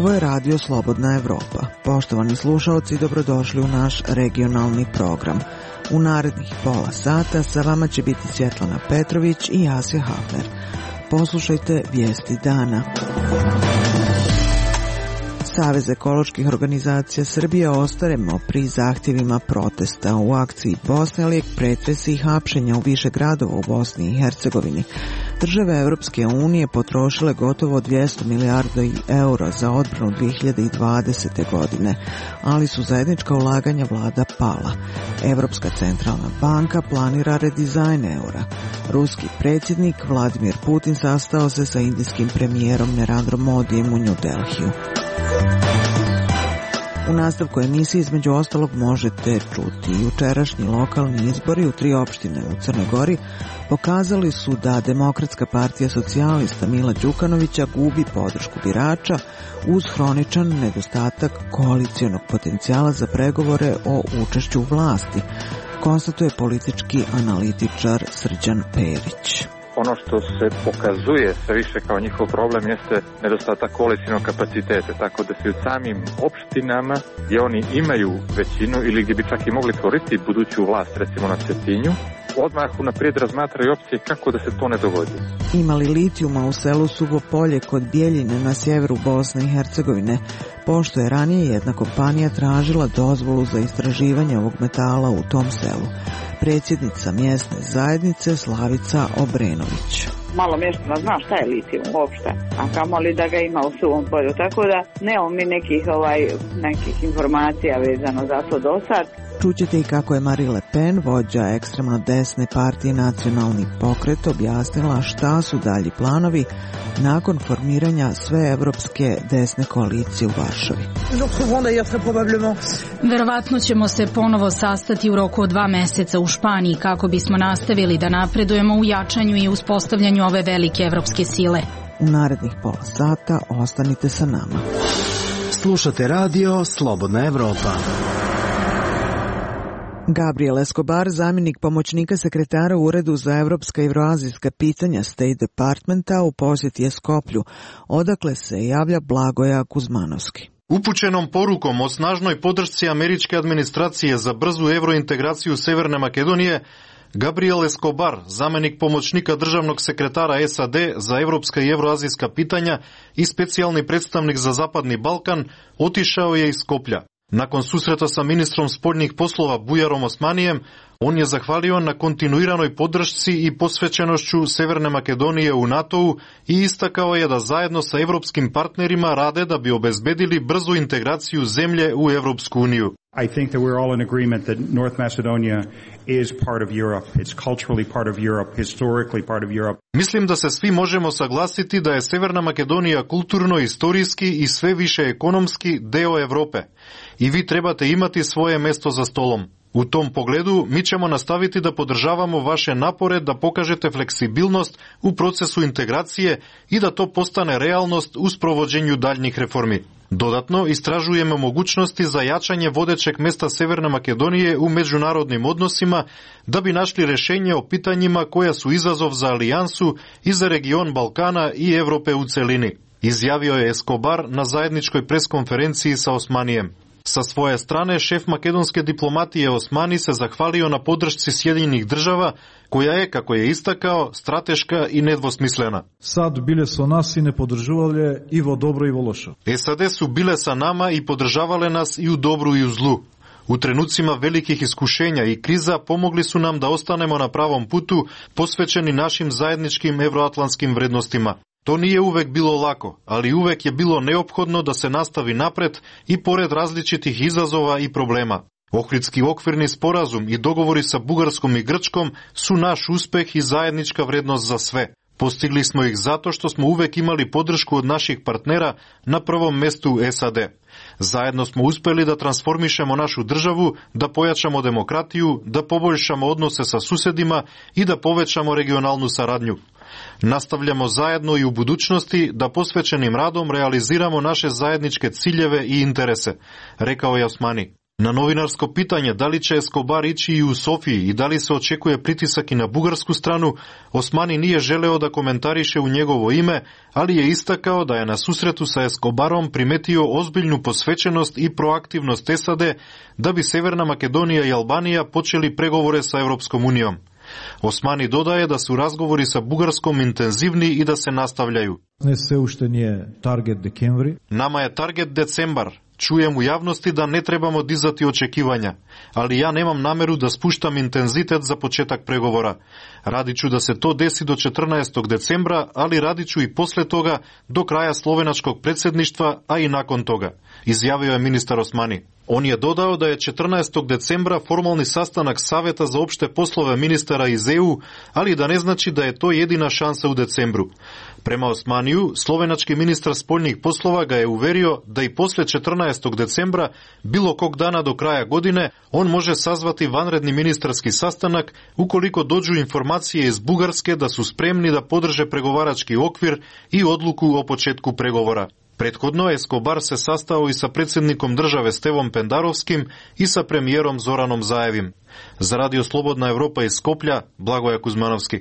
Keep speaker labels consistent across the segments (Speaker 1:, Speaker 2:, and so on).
Speaker 1: Ovo je Radio Slobodna Evropa. Poštovani slušaoci, dobrodošli u naš regionalni program. U narednih pola sata sa vama će biti Svjetlana Petrović i Asja Hafner. Poslušajte vijesti dana. Savez ekoloških organizacija Srbije ostaremo pri zahtjevima protesta u akciji Bosne, lijek pretresi i hapšenja u više gradova u Bosni i Hercegovini. Države Europske unije potrošile gotovo 200 milijardi eura za odbranu 2020. godine, ali su zajednička ulaganja vlada pala. Europska centralna banka planira redizajn eura. Ruski predsjednik Vladimir Putin sastao se sa indijskim premijerom Narendrom Modijem u New Delhiju. U nastavku emisije između ostalog možete čuti jučerašnji lokalni izbori u 3 opštine u Crnoj Gori pokazali su da Demokratska partija socijalista Mila Đukanovića gubi podršku birača uz hroničan nedostatak koalicionog potencijala za pregovore o učešću u vlasti, konstatuje politički analitičar Srđan Perić.
Speaker 2: Ono što se pokazuje sve više kao njihov problem jeste nedostatak koalicijnog kapaciteta, tako da se u samim opštinama gdje oni imaju većinu ili gdje bi čak i mogli stvoriti buduću vlast, recimo na Cetinju, odmah unaprijed razmatraju opcije kako da se to ne dogodi.
Speaker 1: Ima li litijuma u selu Suvo Polje kod Bjeljine na sjeveru Bosne i Hercegovine, pošto je ranije jedna kompanija tražila dozvolu za istraživanje ovog metala u tom selu. Predsjednica mjesne zajednice Slavica Obrenović.
Speaker 3: Malo mještana zna šta je litijum uopšte, a kamoli da ga ima u Suvom Polju, tako da nemamo mi nekih informacija vezano za to do sad.
Speaker 1: Čućete i kako je Marine Le Pen, vođa ekstremno desne partije Nacionalni pokret, objasnila šta su dalji planovi nakon formiranja sveevropske desne koalicije u Varšavi.
Speaker 4: Verovatno ćemo se ponovo sastati u roku od 2 mjeseca u Španiji kako bismo nastavili da napredujemo u jačanju i uspostavljanju ove velike evropske sile.
Speaker 1: U narednih pola sata ostanite sa nama.
Speaker 5: Slušate radio Slobodna Evropa.
Speaker 1: Gabriel Escobar, zamjenik pomoćnika sekretara u Uredu za evropska i evroazijska pitanja State Departmenta, u posjeti je Skoplju, odakle se javlja Blagoja Kuzmanovski.
Speaker 6: Upućenom porukom o snažnoj podršci američke administracije za brzu evrointegraciju Severne Makedonije, Gabriel Escobar, zamjenik pomoćnika državnog sekretara SAD za evropska i evroazijska pitanja i specijalni predstavnik za Zapadni Balkan, otišao je iz Skoplja. Nakon susreta sa ministrom spoljnih poslova Bujarom Osmanijem, on je zahvalio na kontinuiranoj podršci i posvećenošću Severne Makedonije u NATO-u i istakao je da zajedno sa evropskim partnerima rade da bi obezbedili brzu integraciju zemlje u Evropsku uniju.
Speaker 7: I think that we're all in agreement that North Macedonia is part of Europe. It's culturally part of Europe, historically part of Europe.
Speaker 6: Mislim da se svi možemo saglasiti da je Severna Makedonija kulturno, istorijski i sve više ekonomski deo Evrope. I vi trebate imati svoje mesto za stolom. U tom pogledu mi ćemo nastaviti da podržavamo vaše napore da pokažete fleksibilnost u procesu integracije i da to postane realnost u sprovođenju daljnjih reformi. Dodatno, istražujemo mogućnosti za jačanje vodećeg mesta Severne Makedonije u međunarodnim odnosima da bi našli rješenje o pitanjima koja su izazov za alijansu i za region Balkana i Evrope u celini, izjavio je Escobar na zajedničkoj preskonferenciji sa Osmanijem. Sa svoje strane, šef makedonske diplomatije Osmani se zahvalio na podršci Sjedinjenih država, koja je, kako je istakao, strateška i nedvosmislena.
Speaker 8: Sad bile su nas i ne podržavale i vo dobro i vo loše.
Speaker 6: SAD su bile sa nama i podržavale nas i u dobru i u zlu. U trenucima velikih iskušenja i kriza pomogli su nam da ostanemo na pravom putu, posvećeni našim zajedničkim evroatlantskim vrednostima. To nije uvek bilo lako, ali uvek je bilo neophodno da se nastavi napred i pored različitih izazova i problema. Ohridski okvirni sporazum i dogovori sa Bugarskom i Grčkom su naš uspeh i zajednička vrednost za sve. Postigli smo ih zato što smo uvek imali podršku od naših partnera, na prvom mestu SAD. Zajedno smo uspeli da transformišemo našu državu, da pojačamo demokratiju, da poboljšamo odnose sa susedima i da povećamo regionalnu saradnju. Nastavljamo zajedno i u budućnosti da posvećenim radom realiziramo naše zajedničke ciljeve i interese, rekao je Osmani. Na novinarsko pitanje da li će Escobar ići i u Sofiji i da li se očekuje pritisak i na bugarsku stranu, Osmani nije želeo da komentariše u njegovo ime, ali je istakao da je na susretu sa Escobarom primetio ozbiljnu posvećenost i proaktivnost SAD da bi Severna Makedonija i Albanija počeli pregovore sa Europskom unijom. Osmani dodaje da su razgovori sa Bugarskom intenzivni i da se nastavljaju. Nama je target decembar. Čujem u javnosti da ne trebamo dizati očekivanja, ali ja nemam nameru da spuštam intenzitet za početak pregovora. Radit ću da se to desi do 14. decembra, ali radit ću i posle toga do kraja slovenačkog predsjedništva, a i nakon toga, izjavio je ministar Osmani. On je dodao da je 14. decembra formalni sastanak Saveta za opšte poslove ministara iz EU, ali da ne znači da je to jedina šansa u decembru. Prema Osmaniju, slovenački ministar spoljnih poslova ga je uverio da i posle 14. decembra, bilo kog dana do kraja godine, on može sazvati vanredni ministarski sastanak ukoliko dođu informacije iz Bugarske da su spremni da podrže pregovarački okvir i odluku o početku pregovora. Prethodno Escobar se sastao i sa predsjednikom države Stevom Pendarovskim i sa premijerom Zoranom Zaevim. Za Radio Slobodna Evropa iz Skoplja, Blagoje Kuzmanovski.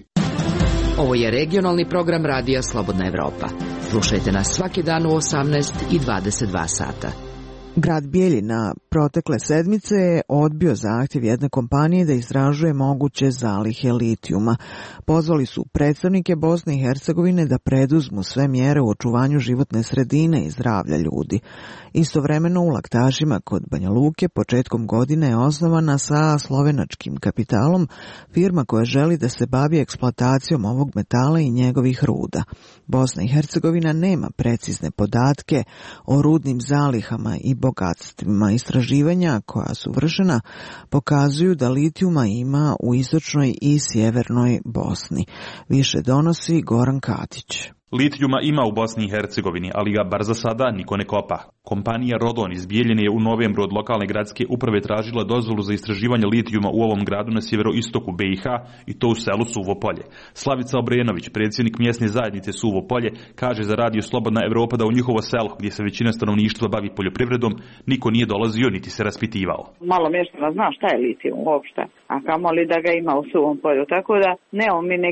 Speaker 9: Ovo je regionalni program Radija Slobodna Evropa. Slušajte nas svaki dan u 18 i 22 sata.
Speaker 1: Grad Bijeljina protekle sedmice je odbio zahtjev jedne kompanije da istražuje moguće zalihe litijuma. Pozvali su predstavnike Bosne i Hercegovine da preduzmu sve mjere u očuvanju životne sredine i zdravlja ljudi. Istovremeno u Laktašima kod Banja Luke početkom godine je osnovana sa slovenačkim kapitalom firma koja želi da se bavi eksploatacijom ovog metala i njegovih ruda. Bosna i Hercegovina nema precizne podatke o rudnim zalihama i bogatstvima. Istraživanja koja su vršena pokazuju da litijuma ima u istočnoj i sjevernoj Bosni. Više donosi Goran Katić.
Speaker 10: Litijuma ima u Bosni i Hercegovini, ali ga bar za sada niko ne kopa. Kompanija Rodon iz Bijeljine je u novembru od lokalne gradske uprave tražila dozvolu za istraživanje litijuma u ovom gradu na sjeveroistoku BiH i to u selu Suvo Polje. Slavica Obrenović, predsjednik mjesne zajednice Suvo Polje, kaže za Radio Slobodna Evropa da u njihovo selo, gdje se većina stanovništva bavi poljoprivredom, niko nije dolazio niti se raspitivao.
Speaker 3: Malo mještana zna šta je litijum uopšte, a kamoli da ga ima u Suvom Polju, tako da nemamo mi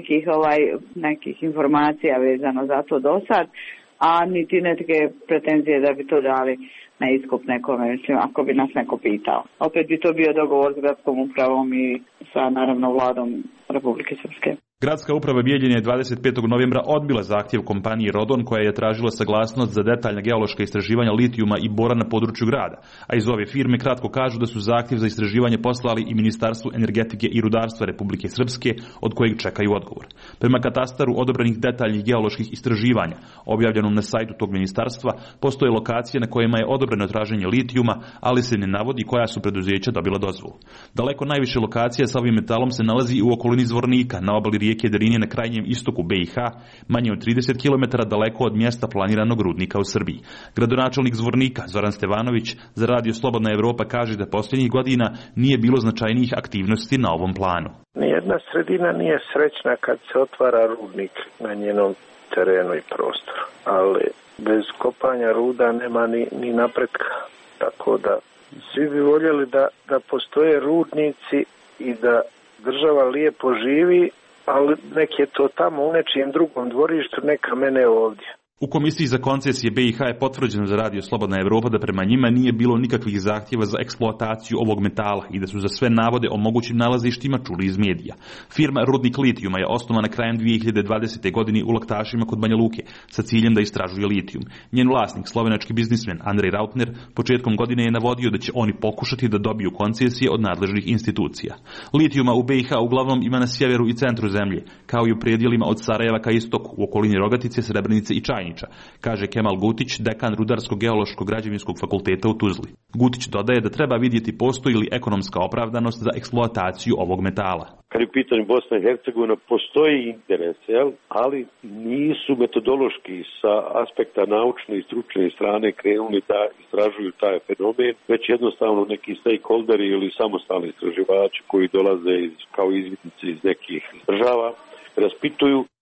Speaker 3: nekih informacija vezano za to do sad, a niti neke pretenzije da bi to dali na iskup nekome, mislim, ako bi nas neko pitao. Opet bi to bio dogovor s gradskom upravom i sa, naravno, vladom Republike Srpske.
Speaker 10: Gradska uprava Bijeljine je 25. novembra odbila zahtjev kompanije Rodon koja je tražila saglasnost za detaljna geološka istraživanja litijuma i bora na području grada, a iz ove firme kratko kažu da su zahtjev za istraživanje poslali i Ministarstvu energetike i rudarstva Republike Srpske, od kojeg čekaju odgovor. Prema katastaru odobrenih detaljnih geoloških istraživanja, objavljenom na sajtu tog ministarstva, postoje lokacije na kojima je odobreno traženje litijuma, ali se ne navodi koja su preduzeća dobila dozvolu. Daleko najviše lokacija sa ovim metalom se nalazi i u okolini Zvornika, na obali rijeke Drinje na krajnjem istoku BiH, manje od 30 km daleko od mjesta planiranog rudnika u Srbiji. Gradonačelnik Zvornika, Zoran Stevanović, za Radio Slobodna Evropa kaže da posljednjih godina nije bilo značajnijih aktivnosti na ovom planu.
Speaker 11: Nijedna sredina nije srećna kad se otvara rudnik na njenom terenu i prostoru, ali bez kopanja ruda nema ni napretka. Tako da svi bi voljeli da postoje rudnici i da država lijepo živi, ali nek je to tamo u nečijem drugom dvorištu, neka mene ovdje.
Speaker 10: U Komisiji za koncesije BiH je potvrđeno za Radio Slobodna Evropa da prema njima nije bilo nikakvih zahtjeva za eksploataciju ovog metala i da su za sve navode o mogućim nalazištima čuli iz medija. Firma Rudnik litijuma je osnovana krajem 2020. godine u Laktašima kod Banja Luke sa ciljem da istražuje litijum. Njen vlasnik, slovenački biznismen Andrej Rautner, početkom godine je navodio da će oni pokušati da dobiju koncesije od nadležnih institucija. Litijuma u BiH uglavnom ima na sjeveru i centru zemlje, kao i u predjelima od Sarajeva ka istoku, u okolini Rogatice, Srebrenice i Čajnice, kaže Kemal Gutić, dekan Rudarsko-geološkog građevinskog fakulteta u Tuzli. Gutić dodaje da treba vidjeti postoji li ekonomska opravdanost za eksploataciju ovog metala.
Speaker 12: Kad je u pitanju Bosna i Hercegovina, postoji interes, ali nisu metodološki sa aspekta naučne i stručne strane krenuli da istražuju taj fenomen, već jednostavno neki stakeholderi ili samostalni istraživači koji dolaze kao izvidnici iz nekih država raspituju.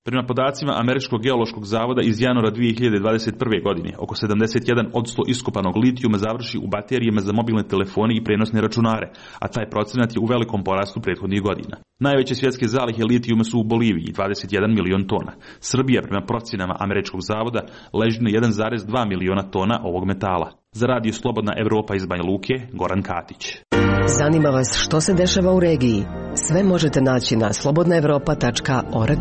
Speaker 10: Prema podacima Američkog geološkog zavoda iz januara 2021. godine, oko 71% iskopanog litijuma završi u baterijama za mobilne telefone i prenosne računare, a taj procenat je u velikom porastu prethodnih godina. Najveće svjetske zalihe litijuma su u Boliviji, 21 milion tona. Srbija, prema procenama Američkog zavoda, leži na 1,2 miliona tona ovog metala. Za Radio Slobodna Evropa iz Banja Luke, Goran Katić.
Speaker 13: Zanima vas što se dešava u regiji? Sve možete naći na slobodnaevropa.org.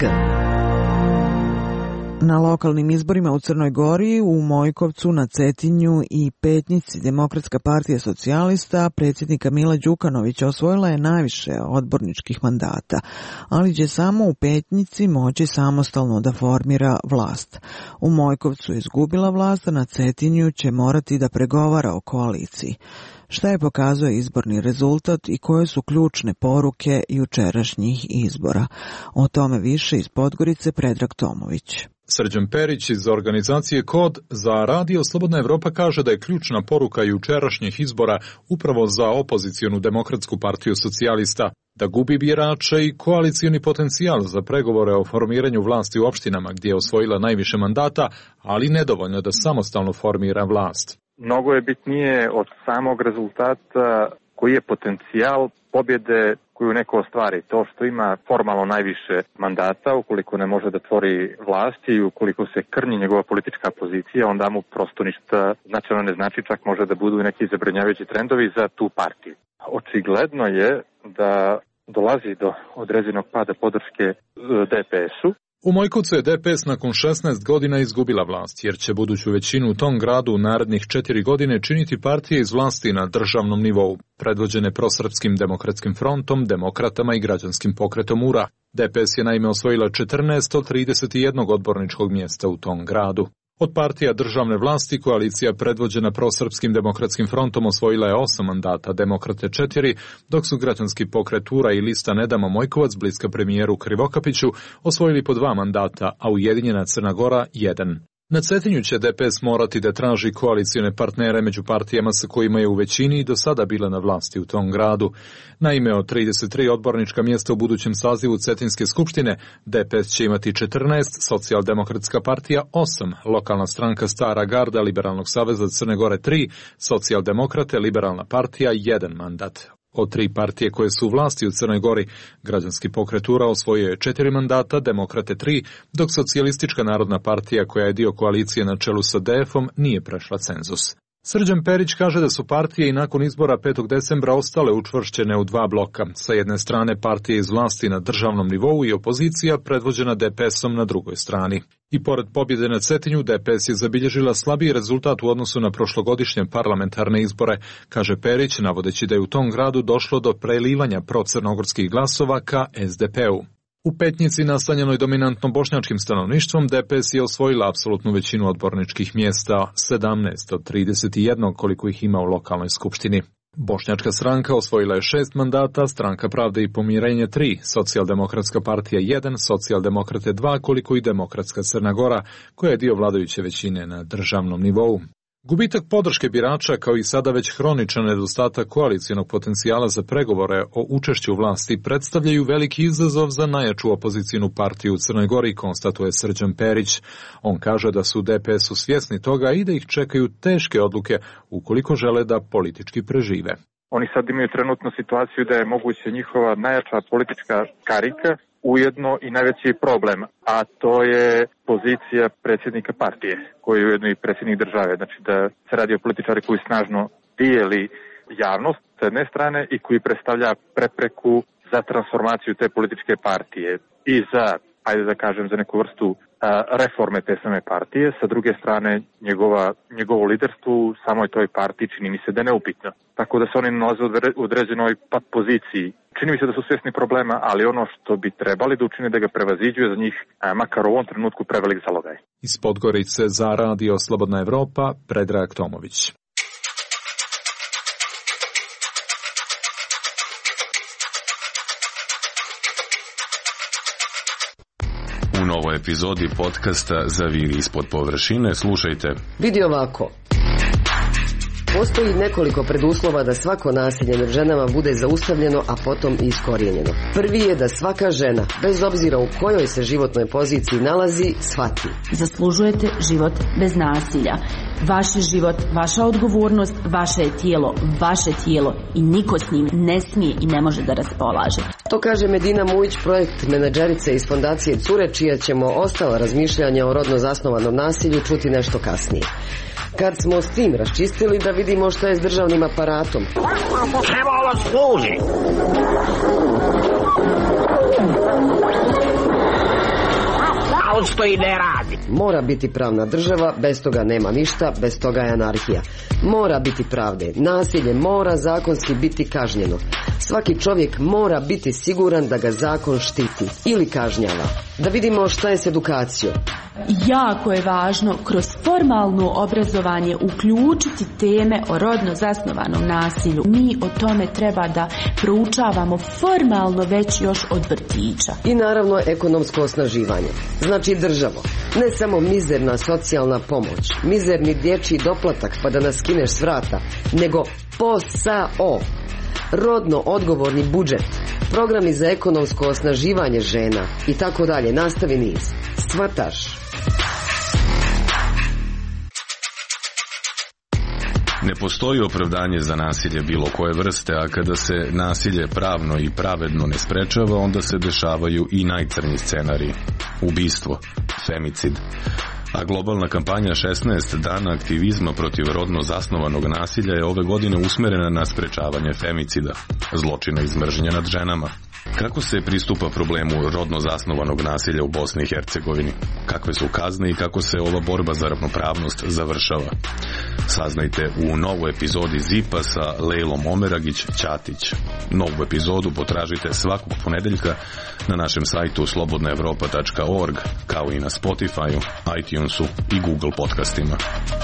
Speaker 1: Na lokalnim izborima u Crnoj Gori, u Mojkovcu, na Cetinju i Petnici Demokratska partija socijalista predsjednika Mila Đukanovića osvojila je najviše odborničkih mandata, ali će samo u Petnici moći samostalno da formira vlast. U Mojkovcu je izgubila vlast, a na Cetinju će morati da pregovara o koaliciji. Šta je pokazao izborni rezultat i koje su ključne poruke jučerašnjih izbora? O tome više iz Podgorice Predrag Tomović.
Speaker 14: Srđan Perić iz organizacije KOD za Radio Slobodna Evropa kaže da je ključna poruka jučerašnjih izbora upravo za opozicionu Demokratsku partiju socijalista, da gubi birače i koalicioni potencijal za pregovore o formiranju vlasti u opštinama gdje je osvojila najviše mandata, ali nedovoljno da samostalno formira vlast.
Speaker 2: Mnogo je bitnije od samog rezultata koji je potencijal pobjede koju neko ostvari. To što ima formalno najviše mandata, ukoliko ne može da tvori vlast i ukoliko se krnji njegova politička pozicija, onda mu prosto ništa značajno ne znači, čak može da budu neki zabrinjavajući trendovi za tu partiju. Očigledno je da dolazi do određenog pada podrške DPS-u.
Speaker 14: U Mojkovcu je DPS nakon 16 godina izgubila vlast, jer će buduću većinu u tom gradu u narednih 4 godine činiti partije iz vlasti na državnom nivou, predvođene prosrpskim demokratskim frontom, demokratama i građanskim pokretom URA. DPS je naime osvojila 14 od 31 odborničkog mjesta u tom gradu. Od partija državne vlasti koalicija predvođena prosrpskim demokratskim frontom osvojila je 8 mandata, demokrate 4, dok su građanski pokret URA i lista Ne damo Mojkovac, bliska premijeru Krivokapiću, osvojili po 2 mandata, a Ujedinjena Crna Gora 1. Na Cetinju će DPS morati da traži koalicione partnere među partijama sa kojima je u većini i do sada bila na vlasti u tom gradu. Naime, od 33 odbornička mjesta u budućem sazivu Cetinske skupštine, DPS će imati 14, Socijaldemokratska partija 8, lokalna stranka Stara garda Liberalnog saveza Crne Gore 3, Socijaldemokrate Liberalna partija 1 mandat. Od 3 partije koje su u vlasti u Crnoj Gori, građanski pokret URA osvojio je 4 mandata, demokrate 3, dok socijalistička narodna partija koja je dio koalicije na čelu sa DF-om nije prešla cenzus. Srđan Perić kaže da su partije i nakon izbora 5. decembra ostale učvršćene u 2 bloka. Sa jedne strane partije iz vlasti na državnom nivou i opozicija predvođena DPS-om na drugoj strani. I pored pobjede na Cetinju, DPS je zabilježila slabiji rezultat u odnosu na prošlogodišnje parlamentarne izbore, kaže Perić, navodeći da je u tom gradu došlo do prelivanja procrnogorskih glasova ka SDP-u. U Petnici, nastanjenoj dominantno bošnjačkim stanovništvom, DPS je osvojila apsolutnu većinu odborničkih mjesta, 17 od 31 koliko ih ima u lokalnoj skupštini. Bošnjačka stranka osvojila je 6 mandata, Stranka pravde i pomirenje 3, Socijaldemokratska partija 1, Socijaldemokrate 2 koliko i Demokratska Crna Gora, koja je dio vladajuće većine na državnom nivou. Gubitak podrške birača kao i sada već hroničan nedostatak koalicijonog potencijala za pregovore o učešću u vlasti predstavljaju veliki izazov za najjaču opozicijnu partiju u Crnoj Gori, konstatuje Srđan Perić. On kaže da su DPS-u svjesni toga i da ih čekaju teške odluke ukoliko žele da politički prežive.
Speaker 2: Oni sad imaju trenutnu situaciju da je moguće njihova najjača politička karika, ujedno i najveći problem, a to je pozicija predsjednika partije, koji je ujedno i predsjednik države. Znači da se radi o političari koji snažno dijeli javnost s jedne strane i koji predstavlja prepreku za transformaciju te političke partije i za, ajde da kažem, za neku vrstu reforme te same partije. Sa druge strane, njegovo liderstvo u samoj toj partiji čini mi se da je neupitno. Tako da se oni nalaze u određenoj poziciji. Čini mi se da su svjesni problema, ali ono što bi trebali da učine da ga prevaziđuje za njih, makar u ovom trenutku prevelik zalogaj.
Speaker 14: Iz Podgorice za Radio Slobodna Evropa, Predrag Tomović.
Speaker 15: U novoj epizodi podcasta Zaviri ispod površine slušajte.
Speaker 13: Vidi ovako. Postoji nekoliko preduslova da svako nasilje nad ženama bude zaustavljeno, a potom i iskorijenjeno. Prvi je da svaka žena, bez obzira u kojoj se životnoj poziciji nalazi, shvati.
Speaker 16: Zaslužujete život bez nasilja. Vaš je život, vaša odgovornost, vaše je tijelo i niko s njim ne smije i ne može da raspolaže.
Speaker 13: To kaže Medina Mujić, projekt menadžerice iz fondacije Cure, čija ćemo ostala razmišljanja o rodno zasnovanom nasilju čuti nešto kasnije. Kad smo s tim raščistili, da vidimo šta je s državnim aparatom.
Speaker 17: Čemu ovo služi? Stoji ne radi.
Speaker 13: Mora biti pravna država, bez toga nema ništa, bez toga je anarhija. Mora biti pravde, nasilje mora zakonski biti kažnjeno. Svaki čovjek mora biti siguran da ga zakon štiti ili kažnjava. Da vidimo šta je s edukacijom.
Speaker 16: Jako je važno kroz formalno obrazovanje uključiti teme o rodno zasnovanom nasilju. Mi o tome treba da proučavamo formalno već još od vrtića.
Speaker 13: I naravno ekonomsko osnaživanje. Znači državo, ne samo mizerna socijalna pomoć, mizerni dječji doplatak pa da nas skineš s vrata, nego posao. Rodno odgovorni budžet, programi za ekonomsko osnaživanje žena i tako dalje. Nastavi niz. Shvataš?
Speaker 15: Ne postoji opravdanje za nasilje bilo koje vrste, a kada se nasilje pravno i pravedno ne sprečava, onda se dešavaju i najcrnji scenariji. Ubistvo, femicid. A globalna kampanja 16 dana aktivizma protiv rodno zasnovanog nasilja je ove godine usmerena na sprečavanje femicida, zločina iz mržnje nad ženama. Kako se pristupa problemu rodno zasnovanog nasilja u Bosni i Hercegovini? Kakve su kazne i kako se ova borba za ravnopravnost završava? Saznajte u novoj epizodi Zipa sa Lejlom Omeragić-Ćatić. Novu epizodu potražite svakog ponedeljka na našem sajtu slobodnaevropa.org, kao i na Spotify-u, iTunesu i Google podcastima.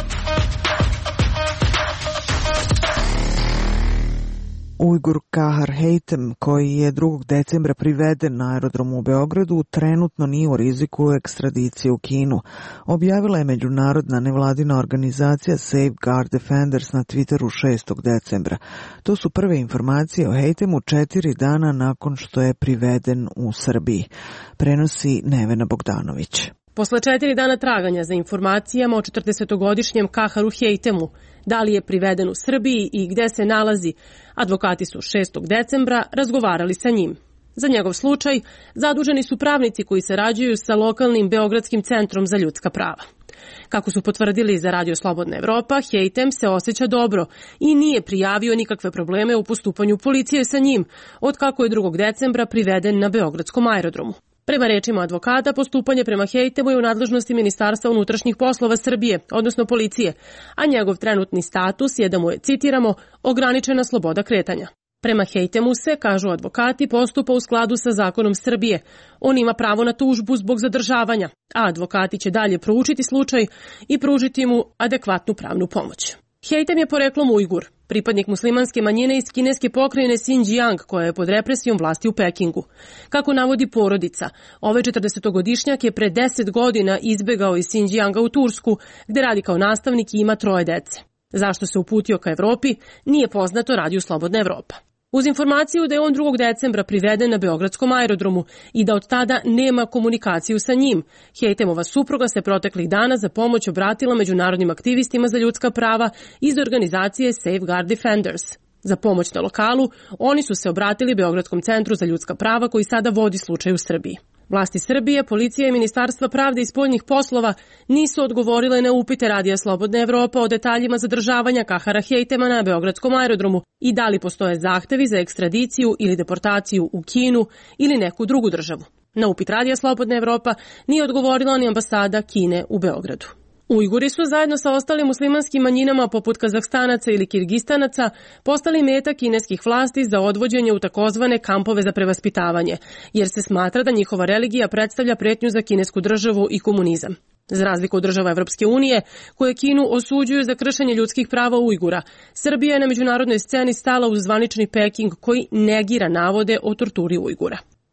Speaker 1: Ujgur Kahar Heitem, koji je 2. decembra priveden na aerodromu u Beogradu, trenutno nije u riziku ekstradicije u Kinu, objavila je međunarodna nevladina organizacija Safeguard Defenders na Twitteru 6. decembra. To su prve informacije o Heitemu 4 dana nakon što je priveden u Srbiji. Prenosi Nevena Bogdanović.
Speaker 18: Posle 4 dana traganja za informacijama o 40-godišnjem Kaharu Heitemu, da li je priveden u Srbiji i gde se nalazi, advokati su 6. decembra razgovarali sa njim. Za njegov slučaj zaduženi su pravnici koji sarađuju sa lokalnim Beogradskim centrom za ljudska prava. Kako su potvrdili za Radio Slobodna Evropa, Heitem se osjeća dobro i nije prijavio nikakve probleme u postupanju policije sa njim, od kako je 2. decembra priveden na Beogradskom aerodromu. Prema rečima advokata, postupanje prema Heitemu je u nadležnosti Ministarstva unutrašnjih poslova Srbije, odnosno policije, a njegov trenutni status je da mu je, citiramo, ograničena sloboda kretanja. Prema Heitemu se, kažu advokati, postupa u skladu sa zakonom Srbije. On ima pravo na tužbu zbog zadržavanja, a advokati će dalje proučiti slučaj i pružiti mu adekvatnu pravnu pomoć. Heitem je poreklom Ujgur, pripadnik muslimanske manjine iz kineske pokrajine Xinjiang, koja je pod represijom vlasti u Pekingu. Kako navodi porodica, ovaj 40-godišnjak je pre 10 godina izbegao iz Xinjianga u Tursku, gde radi kao nastavnik i ima 3 dece. Zašto se uputio ka Evropi, nije poznato Radio Slobodna Evropa. Uz informaciju da je on 2. decembra priveden na Beogradskom aerodromu i da od tada nema komunikaciju sa njim, Heitemova supruga se proteklih dana za pomoć obratila međunarodnim aktivistima za ljudska prava iz organizacije Safeguard Defenders. Za pomoć na lokalu, oni su se obratili Beogradskom centru za ljudska prava koji sada vodi slučaj u Srbiji. Vlasti Srbije, policija i Ministarstva pravde i spoljnih poslova nisu odgovorile na upite Radija Slobodna Evropa o detaljima zadržavanja Kahara Heitema na Beogradskom aerodromu i da li postoje zahtevi za ekstradiciju ili deportaciju u Kinu ili neku drugu državu. Na upit Radija Slobodna Evropa nije odgovorila ni ambasada Kine u Beogradu. Ujguri su zajedno sa ostalim muslimanskim manjinama poput Kazahstanaca ili Kirgistanaca postali meta kineskih vlasti za odvođenje u takozvane kampove za prevaspitavanje, jer se smatra da njihova religija predstavlja pretnju za kinesku državu i komunizam. Za razliku od država Evropske unije, koje Kinu osuđuju za kršenje ljudskih prava Ujgura, Srbija je na međunarodnoj sceni stala uz zvanični Peking koji negira navode o torturi Ujgura.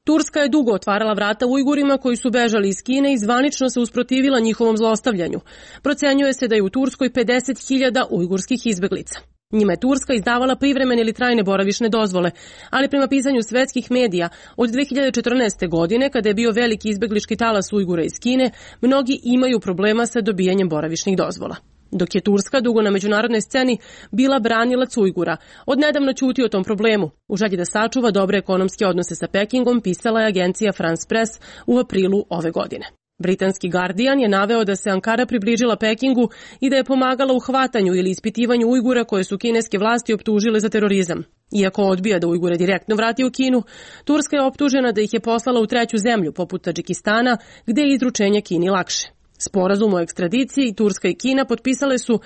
Speaker 18: Turska je dugo otvarala vrata Ujgurima koji su bežali iz Kine i zvanično se usprotivila njihovom zlostavljanju. Procenjuje se da je u Turskoj 50.000 ujgurskih izbeglica. Njima je Turska izdavala privremene ili trajne boravišne dozvole, ali prema pisanju svetskih medija, od 2014. godine, kada je bio veliki izbeglički talas Ujgura iz Kine, mnogi imaju problema sa dobijanjem boravišnih dozvola. Dok je Turska dugo na međunarodnoj sceni bila branilac Ujgura, odnedavno ćuti o tom problemu. U želji da sačuva dobre ekonomske odnose sa Pekingom, pisala je agencija France Press u aprilu ove godine. Britanski Guardian je naveo da se Ankara približila Pekingu i da je pomagala u hvatanju ili ispitivanju Ujgura koje su kineske vlasti optužile za terorizam. Iako odbija da Ujgure direktno vrati u Kinu, Turska je optužena da ih je poslala u treću zemlju, poput Tadžikistana, gde je izručenje Kini lakše. Sporazum o ekstradiciji Turska i Kina potpisale su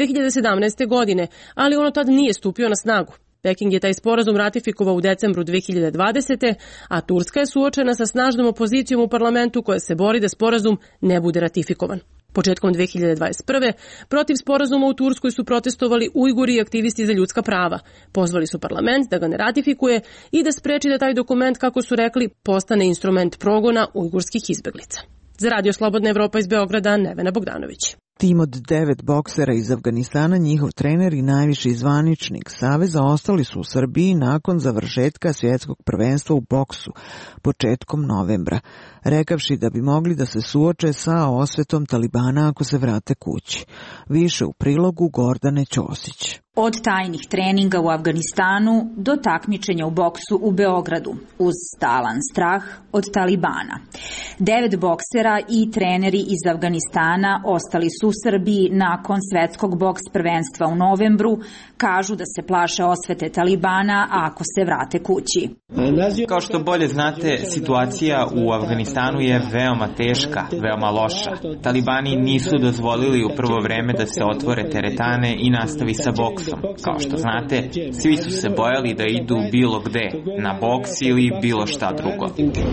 Speaker 18: 2017. godine, ali ono tad nije stupio na snagu. Peking je taj sporazum ratifikovao u decembru 2020. a Turska je suočena sa snažnom opozicijom u parlamentu koja se bori da sporazum ne bude ratifikovan. Početkom 2021. protiv sporazuma u Turskoj su protestovali Ujguri i aktivisti za ljudska prava. Pozvali su parlament da ga ne ratifikuje i da spreči da taj dokument, kako su rekli, postane instrument progona ujgurskih izbeglica. Za Radio Slobodna Evropa iz Beograda, Nevena Bogdanović.
Speaker 1: Tim od 9 boksera iz Afganistana, njihov trener i najviši zvaničnik saveza ostali su u Srbiji nakon završetka svjetskog prvenstva u boksu početkom novembra, rekavši da bi mogli da se suoče sa osvetom Talibana ako se vrate kući. Više u prilogu Gordane Ćosić.
Speaker 19: Od tajnih treninga u Afganistanu do takmičenja u boksu u Beogradu, uz stalan strah od Talibana. 9 boksera i treneri iz Afganistana ostali su u Srbiji nakon svetskog boks prvenstva u novembru, kažu da se plaše osvete Talibana ako se vrate kući.
Speaker 20: Kao što bolje znate, situacija u Afganistanu je veoma teška, veoma loša. Talibani nisu dozvolili u prvo vreme da se otvore teretane i nastavi sa boksom. Kao što znate, svi su se bojali da idu bilo gde, na boks ili bilo šta drugo.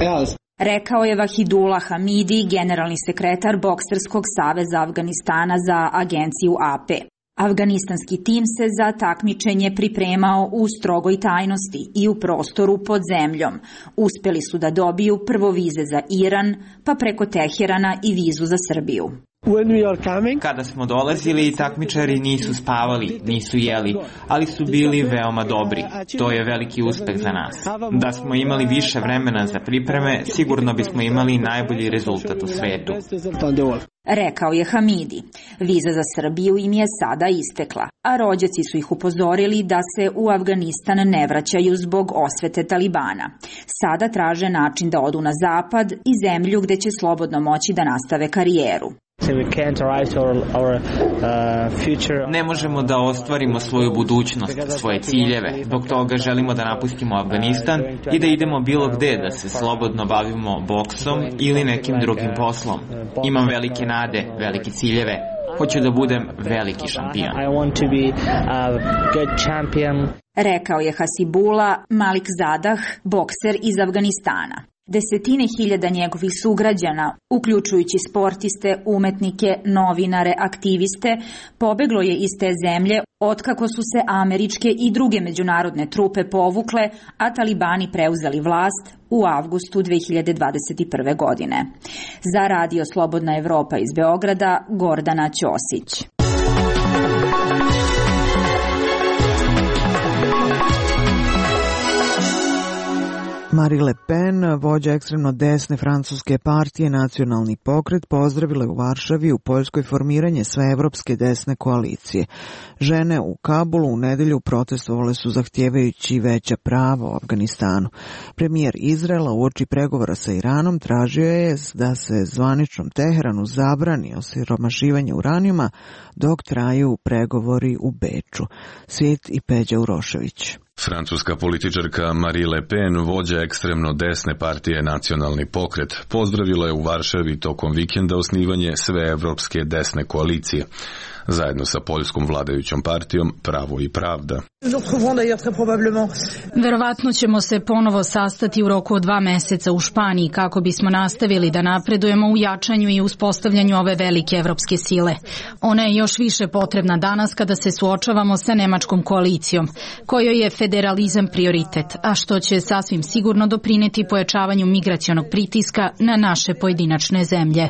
Speaker 19: Rekao je Vahidullah Hamidi, generalni sekretar Bokserskog saveza Afganistana za agenciju AP. Afganistanski tim se za takmičenje pripremao u strogoj tajnosti i u prostoru pod zemljom. Uspeli su da dobiju prvo vize za Iran, pa preko Teherana i vizu za Srbiju.
Speaker 20: Kada smo dolazili, takmičari nisu spavali, nisu jeli, ali su bili veoma dobri. To je veliki uspeh za nas. Da smo imali više vremena za pripreme, sigurno bismo imali najbolji rezultat u svetu.
Speaker 19: Rekao je Hamidi. Viza za Srbiju im je sada istekla, a rođaci su ih upozorili da se u Afganistan ne vraćaju zbog osvete Talibana. Sada traže način da odu na zapad i zemlju gde će slobodno moći da nastave karijeru.
Speaker 20: Ne možemo da ostvarimo svoju budućnost, svoje ciljeve. Zbog toga želimo da napustimo Afganistan i da idemo bilo gde, da se slobodno bavimo boksom ili nekim drugim poslom. Imam velike nade, velike ciljeve. Hoću da budem veliki šampion.
Speaker 19: Rekao je Hasibullah Malik Zadah, bokser iz Afganistana. Desetine hiljada njegovih sugrađana, uključujući sportiste, umetnike, novinare, aktiviste, pobeglo je iz te zemlje otkako su se američke i druge međunarodne trupe povukle, a Talibani preuzeli vlast u avgustu 2021. godine. Za Radio Slobodna Evropa iz Beograda, Gordana Ćosić.
Speaker 1: Marine Le Pen, vođa ekstremno desne francuske partije Nacionalni pokret, pozdravila je u Varšavi u Poljskoj formiranje sveevropske desne koalicije. Žene u Kabulu u nedelju protestovale su zahtijevajući veća prava u Afganistanu. Premijer Izraela uoči pregovora sa Iranom tražio je da se zvaničnom Teheranu zabrani osiromašivanje uranijuma dok traju pregovori u Beču. Svijet i Peđa Urošević.
Speaker 15: Francuska političarka Marine Le Pen, vođa ekstremno desne partije Nacionalni pokret, pozdravila je u Varšavi tokom vikenda osnivanje sveevropske desne koalicije, zajedno sa poljskom vladajućom partijom Pravo i pravda.
Speaker 4: Verovatno ćemo se ponovo sastati u roku od 2 meseca u Španiji kako bismo nastavili da napredujemo u jačanju i uspostavljanju ove velike evropske sile. Ona je još više potrebna danas kada se suočavamo sa nemačkom koalicijom, kojoj je federalizam prioritet, a što će sasvim sigurno doprineti pojačavanju migracionog pritiska na naše pojedinačne zemlje.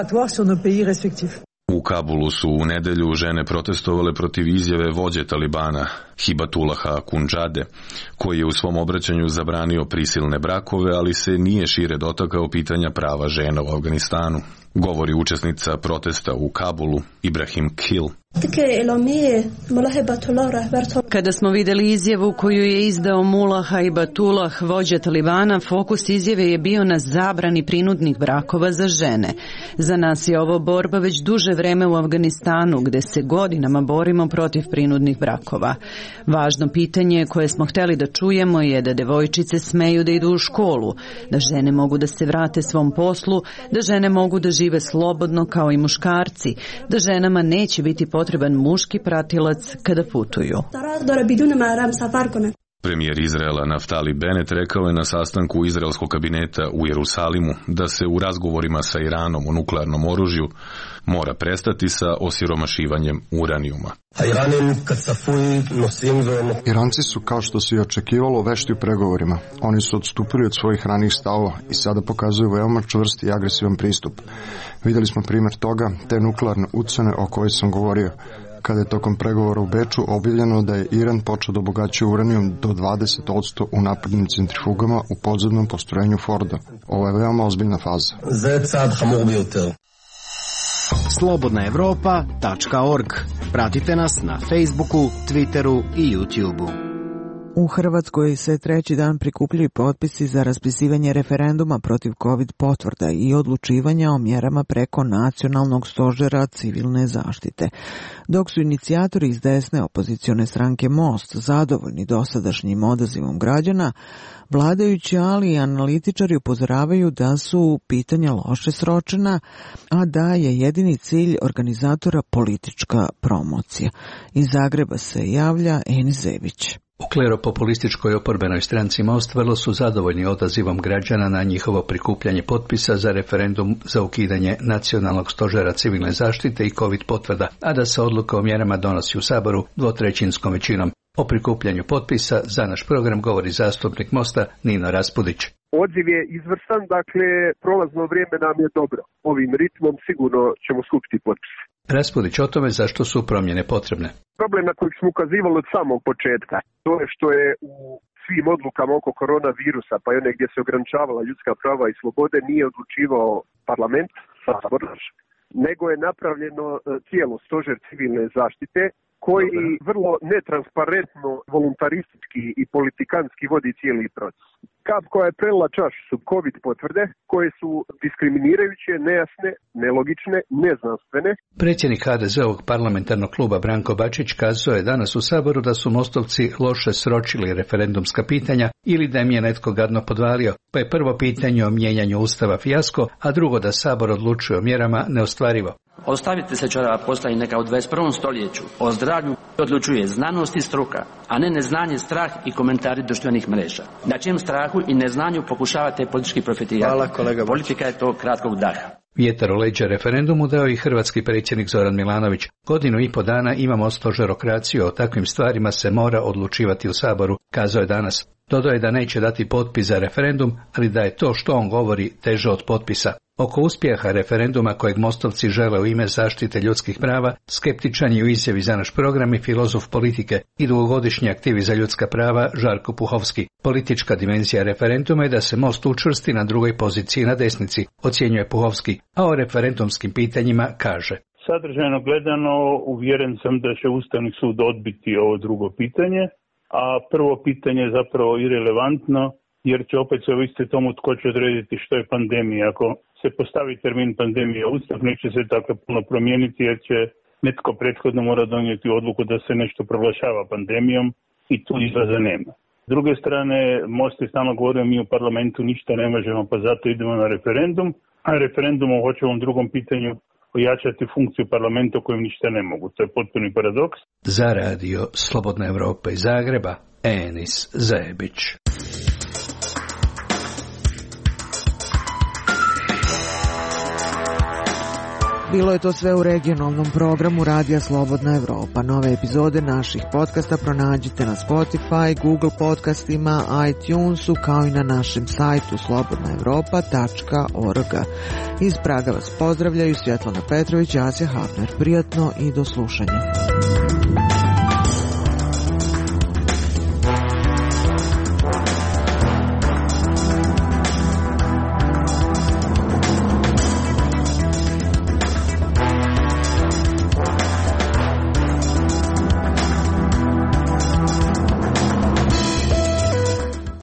Speaker 15: U Kabulu su u nedelju žene protestovale protiv izjave vođe Talibana, Hibatullaha Akhundžade, koji je u svom obraćanju zabranio prisilne brakove, ali se nije šire dotakao pitanja prava žena u Afganistanu. Govori učesnica protesta u Kabulu, Ibrahim Kil.
Speaker 21: Kada smo vidjeli izjavu koju je izdao Mullah Hibatullah, vođa Talibana, fokus izjave je bio na zabrani prinudnih brakova za žene. Za nas je ovo borba već duže vreme u Afganistanu, gde se godinama borimo protiv prinudnih brakova. Važno pitanje koje smo htjeli da čujemo je da devojčice smeju da idu u školu, da žene mogu da se vrate svom poslu, da žene mogu da žive slobodno kao i muškarci, da ženama neće biti potreban muški pratilac kada putuju.
Speaker 15: Premijer Izraela Naftali Bennett rekao je na sastanku izraelskog kabineta u Jerusalimu da se u razgovorima sa Iranom o nuklearnom oružju mora prestati sa osiromašivanjem uranijuma.
Speaker 22: Iranci su, kao što se i očekivalo, vešti u pregovorima. Oni su odstupili od svojih ranijih stavova i sada pokazuju veoma čvrst i agresivan pristup. Vidjeli smo primjer toga, te nuklearne ucene o kojoj sam govorio, kada je tokom pregovora u Beču objavljeno da je Iran počeo da obogaćuje uranijum do 20% u naprednim centrifugama u podzemnom postrojenju Forda. Ovo je veoma ozbiljna faza.
Speaker 5: Slobodnaevropa.org. Pratite nas na Facebooku, Twitteru i YouTubeu.
Speaker 1: U Hrvatskoj se treći dan prikupljaju potpisi za raspisivanje referenduma protiv COVID potvrda i odlučivanja o mjerama preko Nacionalnog stožera civilne zaštite. Dok su inicijatori iz desne opozicione stranke Most zadovoljni dosadašnjim odazivom građana, vladajući, ali i analitičari upozoravaju da su pitanja loše sročena, a da je jedini cilj organizatora politička promocija. Iz Zagreba se javlja Enis Zebić.
Speaker 23: U kleropopulističkoj oporbenoj stranci Most vrlo su zadovoljni odazivom građana na njihovo prikupljanje potpisa za referendum za ukidanje Nacionalnog stožera civilne zaštite i COVID potvrda, a da se odluka o mjerama donosi u Saboru dvotrećinskom većinom. O prikupljanju potpisa za naš program govori zastupnik Mosta Nino Raspudić.
Speaker 24: Odziv je izvrstan, dakle prolazno vrijeme nam je dobro. Ovim ritmom sigurno ćemo skupiti potpise.
Speaker 23: Raspudić o tome zašto su promjene potrebne.
Speaker 24: Problem na koji smo ukazivali od samog početka, to je što je u svim odlukama oko koronavirusa, pa i one gdje se ograničavala ljudska prava i slobode, nije odlučivao parlament, Sabor, nego je napravljeno tijelo stožer civilne zaštite, koji vrlo netransparentno, voluntaristički i politikanski vodi cijeli proces. Kap koja je prelila čašu su COVID potvrde, koje su diskriminirajuće, nejasne, nelogične, neznanstvene.
Speaker 23: Predsjednik HDZ-ovog parlamentarnog kluba Branko Bačić kazao je danas u Saboru da su Mostovci loše sročili referendumska pitanja ili da im je netko gadno podvalio, pa je prvo pitanje o mijenjanju Ustava fijasko, a drugo da Sabor odlučuje o mjerama neostvarivo.
Speaker 25: Ostavite se čarava posla i neka u 21. stoljeću o zdravlju odlučuje znanost i struka, a ne neznanje, strah i komentari društvenih mreža. Na čijem strahu i neznanju pokušavate politički profitirati.
Speaker 23: Hvala, kolega.
Speaker 25: Politika je to kratkog daha.
Speaker 23: Vjetar u leđa referendumu dao i hrvatski predsjednik Zoran Milanović. 1,5 dana imamo stožerokraciju, o takvim stvarima se mora odlučivati u Saboru, kazao je danas. Dodao je da neće dati potpis za referendum, ali da je to što on govori teže od potpisa. Oko uspjeha referenduma kojeg Mostovci žele u ime zaštite ljudskih prava, skeptičan je u izjavi za naš program i filozof politike i dugogodišnji aktivist za ljudska prava Žarko Puhovski. Politička dimenzija referenduma je da se Most učvrsti na drugoj poziciji na desnici, ocjenjuje Puhovski, a o referendumskim pitanjima kaže.
Speaker 26: Sadržajno gledano, uvjeren sam da će Ustavni sud odbiti ovo drugo pitanje, a prvo pitanje je zapravo irelevantno, jer će opet se ovisiti tomu tko će odrediti što je pandemija. Ako se postavi termin pandemije u Ustav, neće se tako puno promijeniti, jer će netko prethodno mora donijeti odluku da se nešto proglašava pandemijom i tu izlaza nema. S druge strane, Most je stalno govorio, mi u parlamentu ništa ne možemo, pa zato idemo na referendum, a referendumom hoće u ovom drugom pitanju ojačati funkciju parlamenta u kojem ništa ne mogu. To je potpuni paradoks.
Speaker 23: Za radio Slobodna Evropa iz Zagreba, Enis Zebić.
Speaker 1: Bilo je to sve u regionalnom programu Radija Slobodna Evropa. Nove epizode naših podcasta pronađite na Spotify, Google podcastima, iTunesu, kao i na našem sajtu slobodnaevropa.org. Iz Praga vas pozdravljaju Svjetlana Petrović i Asja Hafner. Prijatno i do slušanja.